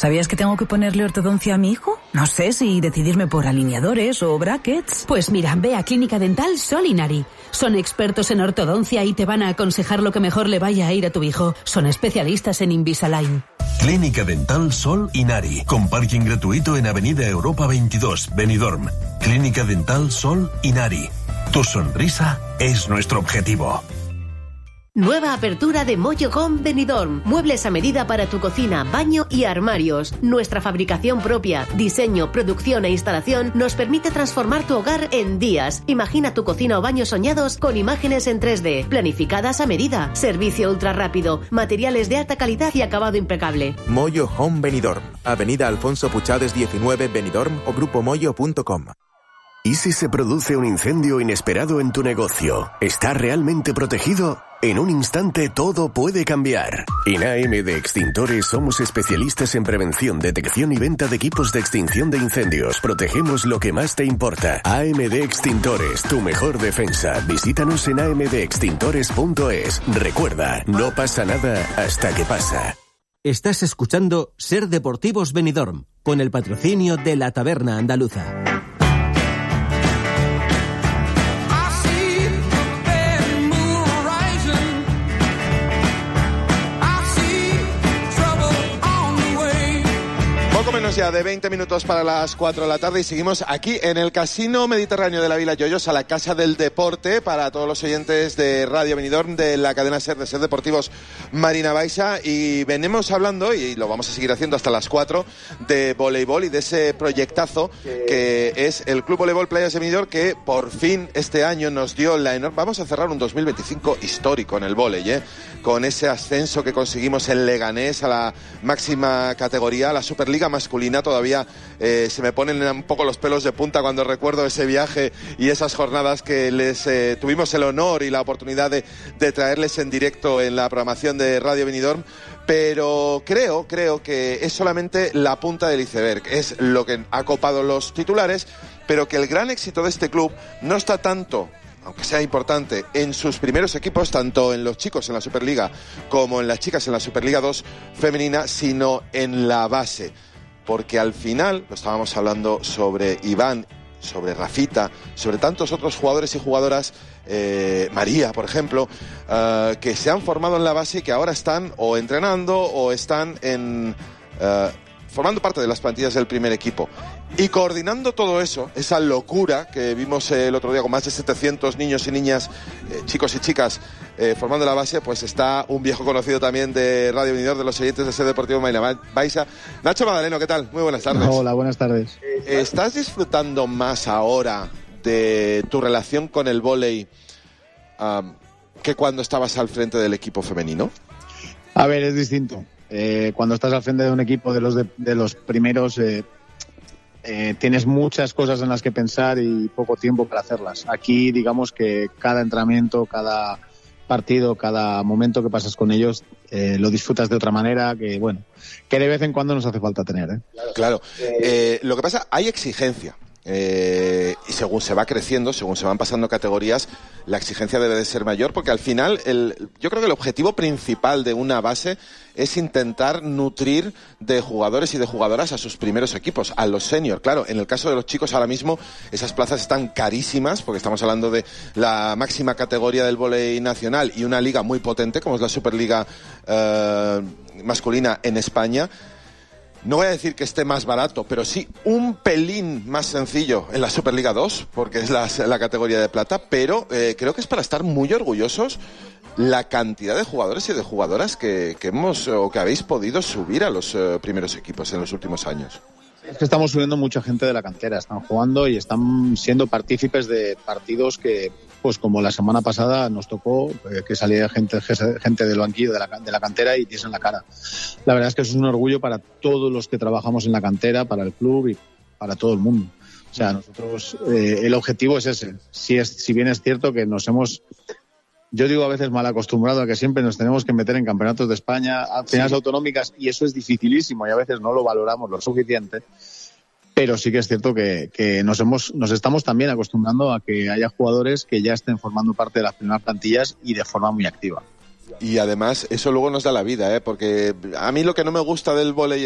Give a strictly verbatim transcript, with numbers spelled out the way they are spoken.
¿Sabías que tengo que ponerle ortodoncia a mi hijo? No sé si decidirme por alineadores o brackets. Pues mira, ve a Clínica Dental Sol Inari. Son expertos en ortodoncia y te van a aconsejar lo que mejor le vaya a ir a tu hijo. Son especialistas en Invisalign. Clínica Dental Sol Inari, con parking gratuito en Avenida Europa veintidós, Benidorm. Clínica Dental Sol Inari. Tu sonrisa es nuestro objetivo. Nueva apertura de Moyo Home Benidorm. Muebles a medida para tu cocina, baño y armarios. Nuestra fabricación propia, diseño, producción e instalación nos permite transformar tu hogar en días. Imagina tu cocina o baño soñados con imágenes en tres D, planificadas a medida. Servicio ultra rápido, materiales de alta calidad y acabado impecable. Moyo Home Benidorm. Avenida Alfonso Puchades diecinueve, Benidorm o grupo moyo punto com. ¿Y si se produce un incendio inesperado en tu negocio? ¿Está realmente protegido? En un instante todo puede cambiar. En A M D Extintores somos especialistas en prevención, detección y venta de equipos de extinción de incendios. Protegemos lo que más te importa. A M D Extintores, tu mejor defensa. Visítanos en a m d extintores punto es. Recuerda, no pasa nada hasta que pasa. Estás escuchando Ser Deportivos Benidorm, con el patrocinio de la Taberna Andaluza. Menos ya de veinte minutos para las cuatro de la tarde y seguimos aquí en el Casino Mediterráneo de la Vila Yoyos, a la Casa del Deporte, para todos los oyentes de Radio Benidorm, de la cadena SER, de SER Deportivos Marina Baixa, y venimos hablando, y lo vamos a seguir haciendo hasta las cuatro, de voleibol y de ese proyectazo que es el Club Voleibol Playas de Benidorm, que por fin este año nos dio la enorme... Vamos a cerrar un dos mil veinticinco histórico en el vóley, ¿eh? Con ese ascenso que conseguimos en Leganés a la máxima categoría, la Superliga masculina. Todavía eh, se me ponen un poco los pelos de punta cuando recuerdo ese viaje y esas jornadas que les eh, tuvimos el honor y la oportunidad de, de traerles en directo en la programación de Radio Benidorm. Pero creo, creo que es solamente la punta del iceberg, es lo que ha copado los titulares, pero que el gran éxito de este club no está tanto, aunque sea importante, en sus primeros equipos, tanto en los chicos en la Superliga como en las chicas en la Superliga dos femenina, sino en la base. Porque al final, lo estábamos hablando sobre Iván, sobre Rafita, sobre tantos otros jugadores y jugadoras, eh, María, por ejemplo, uh, que se han formado en la base y que ahora están o entrenando o están en... Uh, formando parte de las plantillas del primer equipo. Y coordinando todo eso, esa locura que vimos el otro día con más de setecientos niños y niñas, eh, chicos y chicas, eh, formando la base, pues está un viejo conocido también de Radio Benidorm, de los oyentes de SER Deportivo Marina Baixa. Nacho Magdaleno, ¿qué tal? Muy buenas tardes. Hola, buenas tardes. ¿Estás disfrutando más ahora de tu relación con el vóley um, que cuando estabas al frente del equipo femenino? A ver, es distinto. Eh, cuando estás al frente de un equipo de los de, de los primeros, eh, eh, tienes muchas cosas en las que pensar y poco tiempo para hacerlas. Aquí, digamos que cada entrenamiento, cada partido, cada momento que pasas con ellos, eh, lo disfrutas de otra manera que, bueno, que de vez en cuando nos hace falta tener, ¿eh? Claro. Eh, lo que pasa, hay exigencia. Eh, y según se va creciendo, según se van pasando categorías, la exigencia debe de ser mayor, porque al final el, yo creo que el objetivo principal de una base es intentar nutrir de jugadores y de jugadoras a sus primeros equipos, a los senior. Claro, en el caso de los chicos ahora mismo esas plazas están carísimas, porque estamos hablando de la máxima categoría del vóley nacional y una liga muy potente como es la Superliga eh, masculina en España. No voy a decir que esté más barato, pero sí un pelín más sencillo en la Superliga dos, porque es la, la categoría de plata, pero eh, creo que es para estar muy orgullosos la cantidad de jugadores y de jugadoras que, que hemos o que habéis podido subir a los eh, primeros equipos en los últimos años. Es que estamos subiendo mucha gente de la cantera, están jugando y están siendo partícipes de partidos que, pues como la semana pasada nos tocó, eh, que salía gente, gente del banquillo de la, de la cantera y diesen la cara. La verdad es que eso es un orgullo para todos los que trabajamos en la cantera, para el club y para todo el mundo. O sea, nosotros, eh, el objetivo es ese. Si, es, si bien es cierto que nos hemos... Yo digo a veces mal acostumbrado a que siempre nos tenemos que meter en campeonatos de España, a finales sí. autonómicas, y eso es dificilísimo y a veces no lo valoramos lo suficiente. Pero sí que es cierto que, que nos hemos, nos estamos también acostumbrando a que haya jugadores que ya estén formando parte de las primeras plantillas y de forma muy activa. Y además eso luego nos da la vida, ¿eh? Porque a mí lo que no me gusta del vóley